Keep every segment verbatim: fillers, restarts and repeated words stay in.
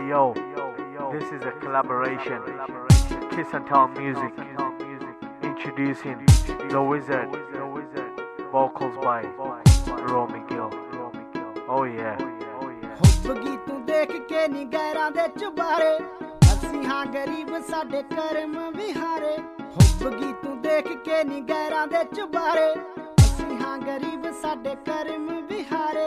yo, this is a collaboration. Kiss and Tell Music introducing The Wizard. Vocals by Romy Gill. Oh yeah. हुब्बगी तू देख के नी गैरां दे चुबारे, असीं हां गरीब साडे करम विहारे। हुब्बगी तू देख के नी गैरां दे चुबारे, असीं हां गरीब साडे करम विहारे।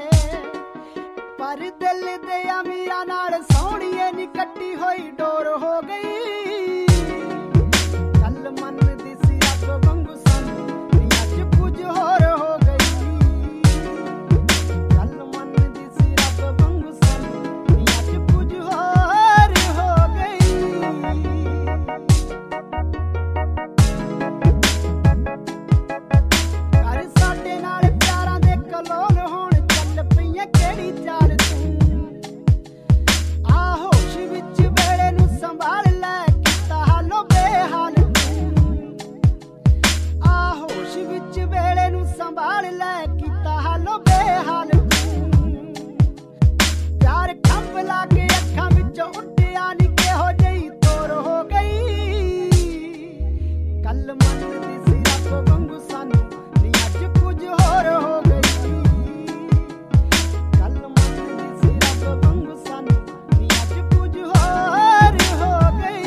पर दिल दे अमीरां नाल सोहणीए नी कट्टी होई डोर हो गई। कल मन दी सी रब वांगू सानू अज कुछ होर हो गई। कल मन दी सी रब वांगू सानू अज कुछ होर हो गई। कर साडे नाल प्यारां दे कलोल होण चल पईयां केड़ी चाल संभाल ले कीता हालो बेहाल। प्यार खंभ लाके अखां विचों उड्डिया नी किहो जही तोर हो गई। कल मन दी सी रब वांगू सानू नी अज कुछ होर हो गई। कल मन दी सी रब वांगू सानू नी अज कुछ होर हो गई।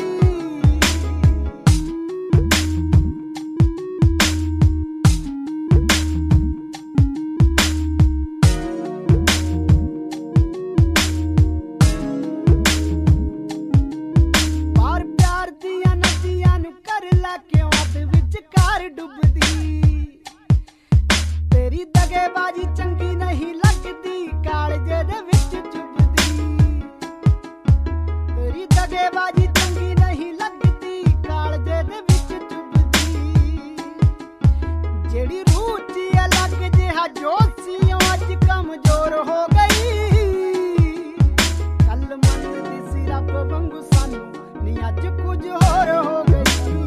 तेरी दगेबाजी चंगी नहीं लगती, कालजे दे विच चुभदी। तेरी दगेबाजी चंगी नहीं लगती, कालजे दे विच चुभदी। जेड़ी रूह च अलग जिहा जोश सी अज कमजोर हो गई। कल मन दी सी रब वांगू सानू नी अज कुछ होर हो गई।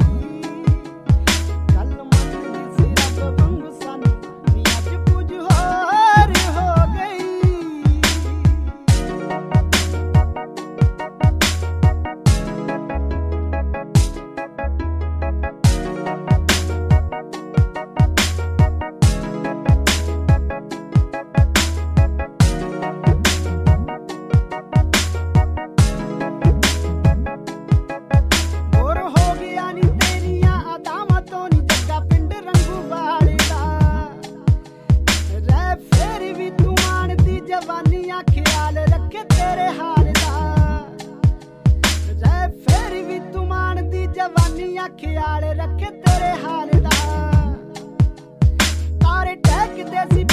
ख्याल रखे तेरे हाल दा रे, फेर भी तू मान दी जवानियां ख्याल रखे तेरे हाल दा। तारे टहकदे सी